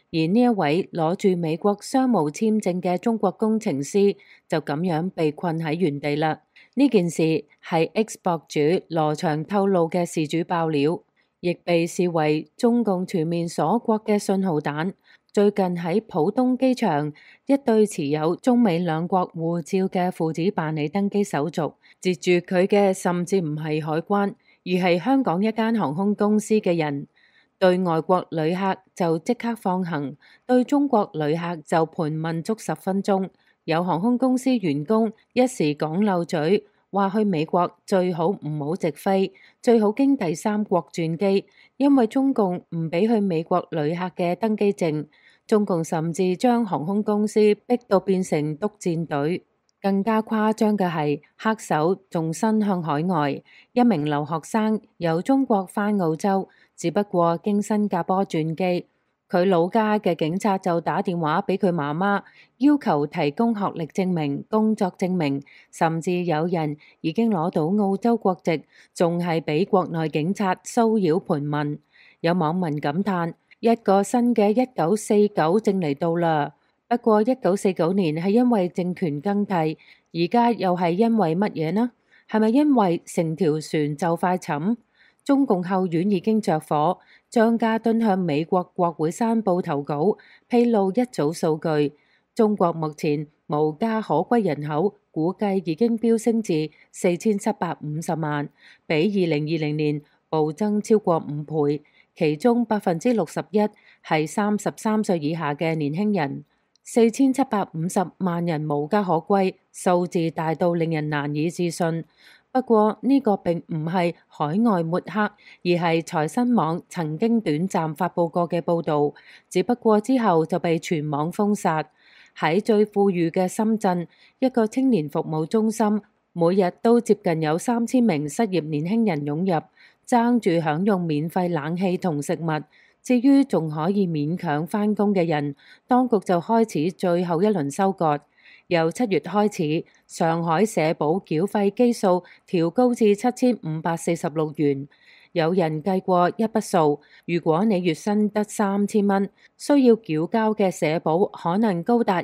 而呢一位攞住美國商務簽證嘅中國工程師就咁樣被困喺原地啦。呢件事係 X 博主羅翔透露嘅事主爆料，亦被視為中共全面鎖國嘅信號彈。最近喺浦東機場，一對持有中美兩國護照嘅父子辦理登機手續，截住佢嘅甚至唔係海關，而係香港一間航空公司嘅人。對外國旅客就即刻放行，對中國旅客就盤問足10分鐘。有航空公司員工一時講漏嘴，話去美國最好唔好直飛，最好經第三國轉機，因為中共唔俾去美國旅客嘅登機證。中共甚至將航空公司逼到變成督戰隊。更加誇張嘅係，黑手仲伸向海外，一名留學生由中國返澳洲，只不過經新加坡轉機，佢老家嘅警察就打電話俾佢媽媽，要求提供學歷證明、工作證明，甚至有人已經攞到澳洲國籍，仲係俾國內警察騷擾盤問。有網民感嘆：一個新嘅1949正嚟到啦。不過1949年係因為政權更替，而家又係因為乜嘢呢？係咪因為成條船就快沉？中共後院已經着火，張家敦向美國國會山報投稿，披露一組數據。中國目前無家可歸人口估計已經飆升至4750萬，比2020年暴增超過5倍，其中61%係33歲以下嘅年輕人。4750萬人無家可歸，數字大到令人難以置信。不過呢個並唔係海外抹黑，而係財新網曾經短暫發佈過嘅報導，只不過之後就被全網封殺。喺最富裕嘅深圳，一個青年服務中心每日都接近有3000名失業年輕人湧入，爭住享用免費冷氣同食物。至於仲可以勉強返工嘅人，當局就開始最後一輪收割。由7月開始，上海社保繳費基數調高至7546元。有人計過一筆數，如果你月薪得3000蚊，需要繳交嘅社保可能高達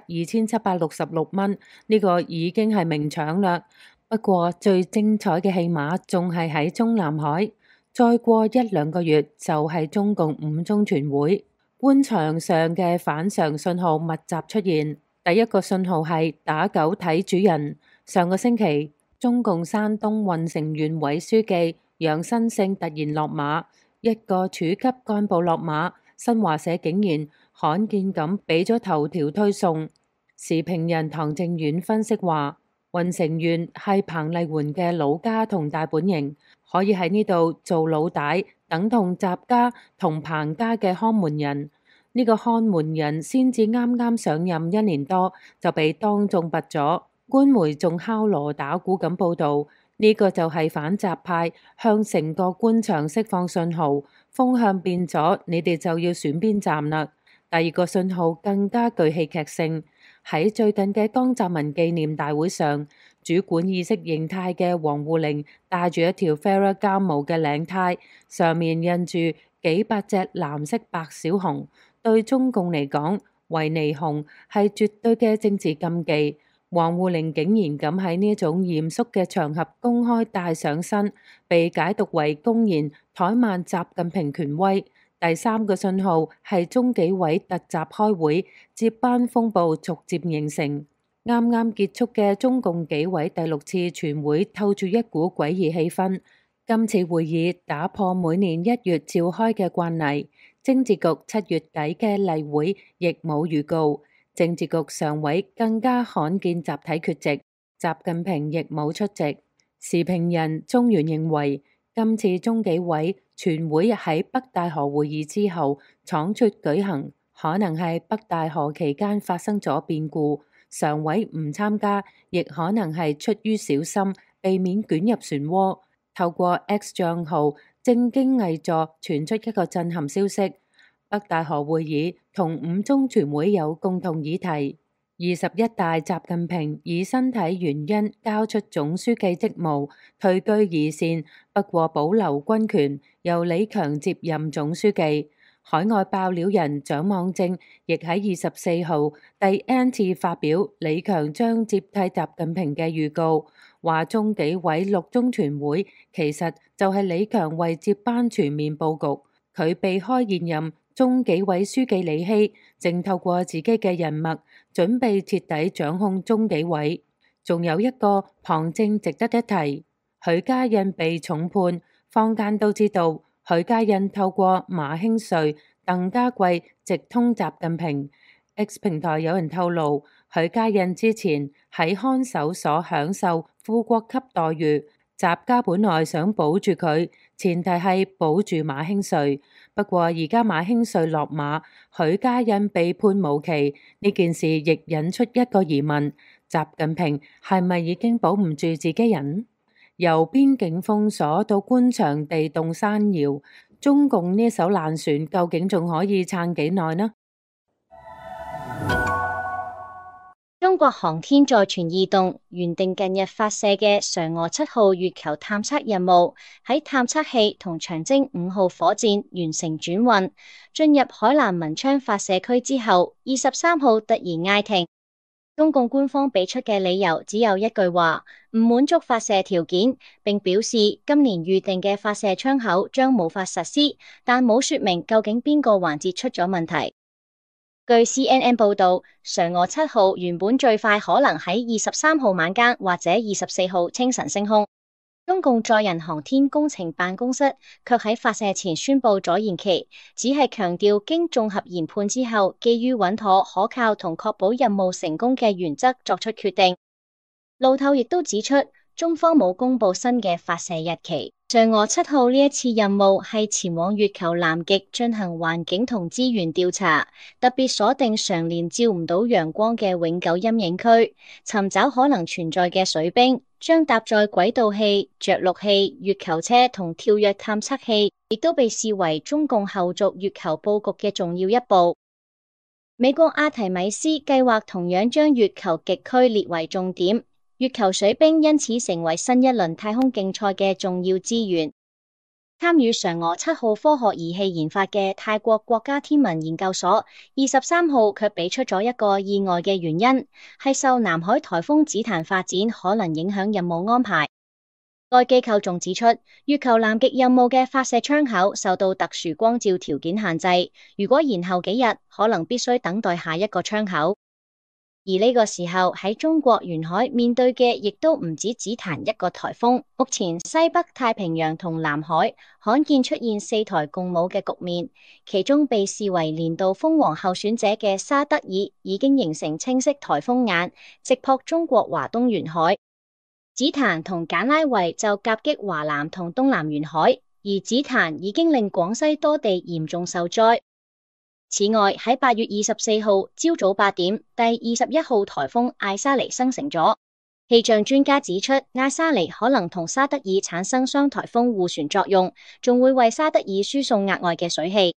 2766蚊，呢個已經係明搶啦。不過最精彩嘅戲碼仲係喺中南海。再過1-2個月就係中共5中全會，官場上嘅反常信號密集出現。第一個信號係打狗睇主人。上個星期，中共山東運城縣委書記楊新勝突然落馬，一個處級幹部落馬，新華社竟然罕見咁俾咗頭條推送。時評人唐正遠分析話，運城縣係彭麗媛嘅老家同大本營，可以喺呢度做老大，等同習家同彭家嘅看門人。呢個看門人先至啱啱上任1年多，就被當眾拔咗。官媒仲敲鑼打鼓咁報導，呢個就係反習派向成個官場釋放信號，風向變咗，你哋就要選邊站啦。第二個信號更加具戲劇性。喺最近嘅江澤民紀念大會上，主管意識形態嘅王滬寧戴住一條 Ferragamo 毛嘅領呔，上面印住幾百隻藍色白小熊。對中共嚟講，維尼熊係絕對嘅政治禁忌。王滬寧竟然咁喺呢種嚴肅嘅場合公開戴上身，被解讀為公然怠慢習近平權威。第三個信號係中紀委突襲開會，接班風暴逐漸形成。啱啱結束嘅中共紀委第6次全會透住一股詭異氣氛。今次會議打破每年1月召開嘅慣例，政治局7月底嘅例會亦冇預告，政治局常委更加罕見集體缺席，習近平亦冇出席。時評人中原認為，今次中紀委全會喺北戴河會議之後倉促舉行，可能係北戴河期間發生咗變故，常委唔參加，亦可能係出於小心，避免捲入漩渦。透過 X 賬號正經偽作傳出一個震撼消息，北戴河會議同5中全會有共同議題。21大習近平以身體原因交出總書記職務，退居二線，不過保留軍權，由李強接任總書記。 海外爆料人蔣望正亦喺24號第 N 次發表李強將接替習近平嘅預告，話中紀委六中全會其實就係李強為接班全面佈局，佢避開現任中紀委書記李希，正透過自己嘅人脈準備徹底掌控中紀委。仲有一個旁證值得一提，許家印被重判，坊間都知道許家印透過馬興瑞、鄧家貴直通習近平。X 平台有人透露，許家印之前喺看守所享受副國級待遇，習家本來想保住佢，前提係保住馬興瑞。不過而家馬興瑞落馬，許家印被判無期，呢件事亦引出一個疑問：習近平係咪已經保唔住自己人？由邊境封鎖到官場地動山搖，中共呢艘爛船究竟仲可以撐幾耐呢？ 中國航天載船2動原定近日發射嘅嫦娥7號月球探測任務，喺探測器同長征5號火箭完成轉運，進入海南文昌發射區之後，23號突然嗌停。中共官方俾出嘅理由只有一句話：唔滿足發射條件，並表示今年預定嘅發射窗口將無法實施，但冇說明究竟邊個環節出咗問題。據 CNN 報道，嫦娥7號原本最快可能喺23號晚間或者24號清晨升空，中共載人航天工程辦公室卻喺發射前宣布咗延期，只係強調經綜合研判之後，基於穩妥、可靠同確保任務成功嘅原則作出決定。路透亦都指出，中方冇公布新嘅發射日期。嫦娥7號呢一次任務係前往月球南極進行環境同資源調查，特別鎖定常年照唔到陽光嘅永久陰影區，尋找可能存在嘅水冰，將搭載軌道器、着陸器、月球車同跳躍探測器，亦都被視為中共後續月球佈局嘅重要一步。美國阿提米斯計劃同樣將月球極區列為重點。月球水冰因此成為新一輪太空競賽嘅重要資源。參與嫦娥7號科學儀器研發嘅泰國國家天文研究所23號卻俾出咗一個意外嘅原因，係受南海颱風紫檀發展可能影響任務安排。該機構仲指出，月球南極任務嘅發射窗口受到特殊光照條件限制，如果延後幾日，可能必須等待下一個窗口。而呢個時候喺中國沿海面對嘅亦都唔止紫檀一個颱風，目前西北太平洋同南海罕見出現4台共舞嘅局面，其中被視為年度蜂王候選者嘅沙德爾已經形成清晰颱風眼，直撲中國華東沿海。紫檀同簡拉維就夾擊華南同東南沿海，而紫檀已經令廣西多地嚴重受災。此外，喺8月24號朝早8點，第21號颱風艾莎尼生成咗。氣象專家指出，艾莎尼可能同沙德爾產生雙颱風互旋作用，仲會為沙德爾輸送額外嘅水汽。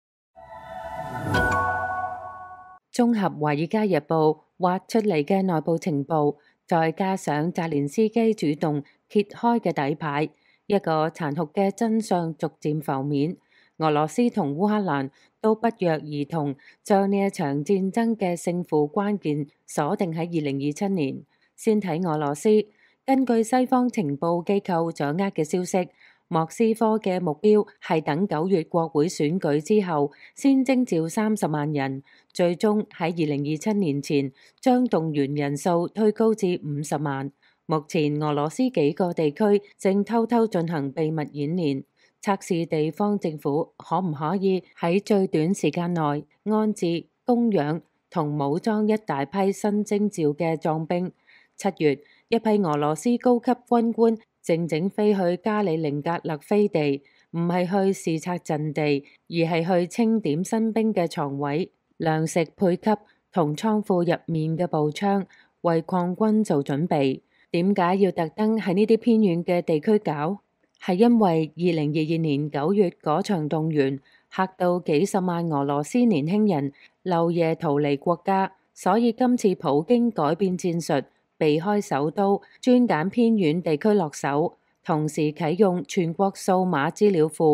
綜合《華爾街日報》挖出嚟嘅內部情報，再加上澤連斯基主動揭開嘅底牌，一個殘酷嘅真相逐漸浮面。俄羅斯同烏克蘭都不約而同將呢一場戰爭嘅勝負關鍵鎖定喺2027年。先睇俄羅斯，根據西方情報機構掌握嘅消息，莫斯科嘅目標係等9月國會選舉之後，先徵召30萬人，最終喺2027年前將動員人數推高至50萬。目前俄羅斯幾個地區正偷偷進行秘密演練，測試地方政府可唔可以喺最短時間內安置、供養同武裝一大批新徵召嘅壯兵。7月，一批俄羅斯高級軍官靜靜飛去加里寧格勒飛地，唔係去視察陣地，而係去清點新兵嘅床位、糧食配給同倉庫入面嘅步槍，為擴軍做準備。點解要特登喺呢啲偏遠嘅地區搞？係因為2022年9月嗰場動員嚇到幾十萬俄羅斯年輕人漏夜逃離國家，所以今次普京改變戰術，避開首都，專揀偏遠地區落手，同時啟用全國數碼資料庫，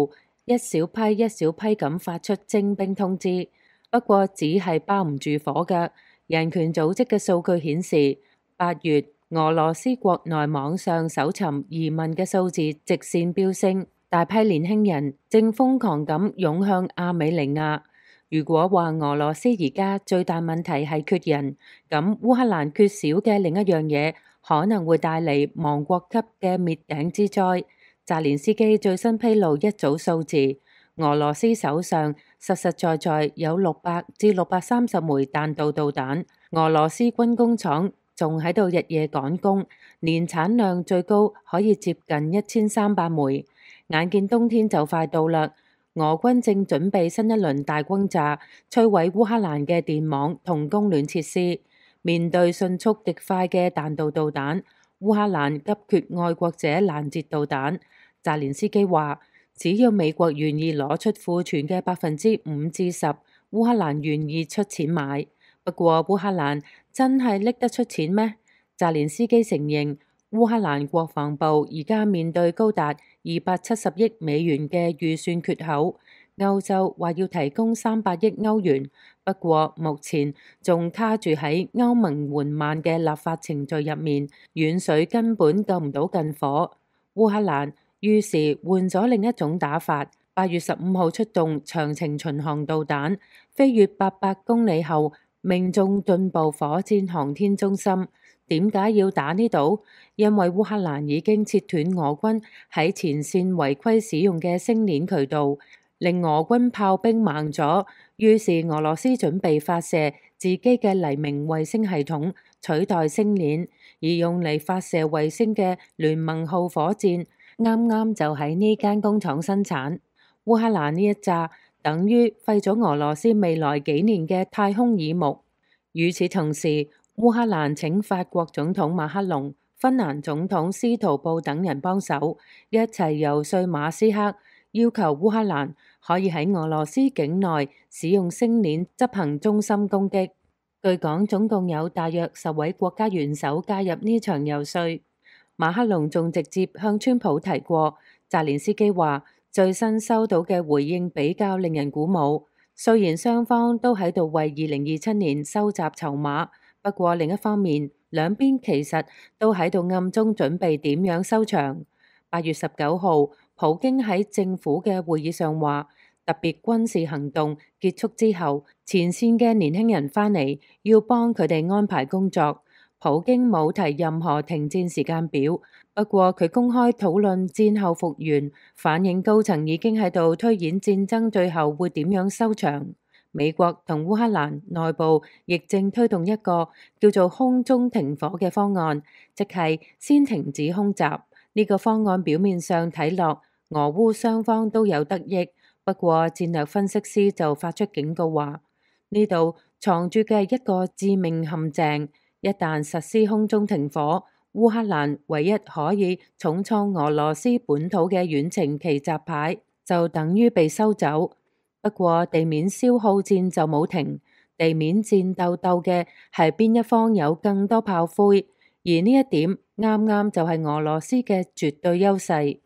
一小批一小批咁發出徵兵通知。不過紙係包唔住火嘅。人權組織嘅數據顯示，8月俄羅斯國內網上搜尋移民嘅數字直線飆升，大批年輕人正瘋狂咁湧向亞美尼亞。如果話俄羅斯而家最大問題係缺人，咁烏克蘭缺少嘅另一樣嘢可能會帶嚟亡國級嘅滅頂之災。澤連斯基最新披露一組數字，俄羅斯手上實在有600至630枚彈道導彈，俄羅斯軍工廠仲喺度日夜趕工，年產量最高可以接近1300枚。眼見冬天就快到啦，俄軍正準備新一輪大轟炸，摧毀烏克蘭嘅電網同供暖設施。面對迅速極快嘅彈道導彈，烏克蘭急缺愛國者攔截導彈。澤連斯基話，只要美國願意攞出庫存嘅5%至10%，烏克蘭願意出錢買。不過烏克蘭真係拎得出錢咩？澤連斯基承認，烏克蘭國防部而家面對高達270億美元嘅預算缺口，歐洲話要提供300億歐元，不過目前仲卡住喺歐盟緩慢嘅立法程序入面，遠水根本救唔到近火。烏克蘭於是換咗另一種打法，8月15號出動長程巡航導彈，飛越800公里後命中進步火箭航天中心。點解要打呢度？因為烏克蘭已經切斷俄軍喺前線違規使用嘅星鏈渠道，令俄軍炮兵盲咗。於是俄羅斯準備發射自己嘅黎明衛星系統，取代星鏈，而用嚟發射衛星嘅聯盟號火箭啱啱就喺呢間工廠生產。烏克蘭呢一炸等於廢咗俄羅斯未來幾年嘅太空耳目。與此同時，烏克蘭請法國總統馬克龍、芬蘭總統斯圖布等人幫手，一齊遊說馬斯克，要求烏克蘭可以喺俄羅斯境內使用星鏈執行中心攻擊。據講，總共有大約10位國家元首加入呢場遊說。馬克龍仲直接向川普提過。澤連斯基話，最新收到嘅回應比較令人鼓舞。雖然雙方都喺度為2027年收集籌碼，不過另一方面，兩邊其實都喺度暗中準備點樣收場。8月19號，普京喺政府嘅會議上話，特別軍事行動結束之後，前線嘅年輕人返嚟，要幫佢哋安排工作。普京冇提任何停戰時間表，不過佢公開討論戰後復原，反映高層已經喺度推演戰爭最後會點樣收場。美國同烏克蘭內部亦正推動一個叫做空中停火嘅方案，即係先停止空襲。呢個方案表面上睇落，俄烏雙方都有得益，不過戰略分析師就發出警告話，呢度藏住嘅一個致命陷阱。一旦實施空中停火，烏克蘭唯一可以重創俄羅斯本土嘅遠程奇襲牌就等於被收走。不過地面消耗戰就冇停，地面戰鬥鬥嘅係邊一方有更多炮灰，而呢一點啱啱就係俄羅斯嘅絕對優勢。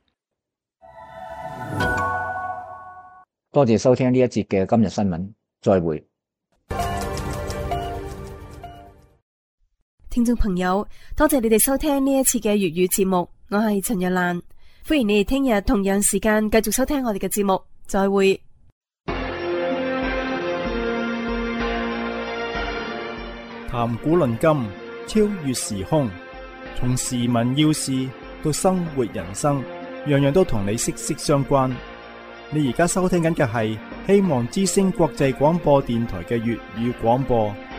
多謝收聽呢一節嘅今日新聞，再會。 聽眾朋友，多謝你哋收聽呢一次嘅粵語節目，我係陳若蘭，歡迎你哋聽日同樣時間繼續收聽我哋嘅節目，再會。 談古論今，超越時空，從時聞要事到生活人生，樣樣都同你息息相關。你而家收聽緊嘅係希望之聲國際廣播電台嘅粵語廣播。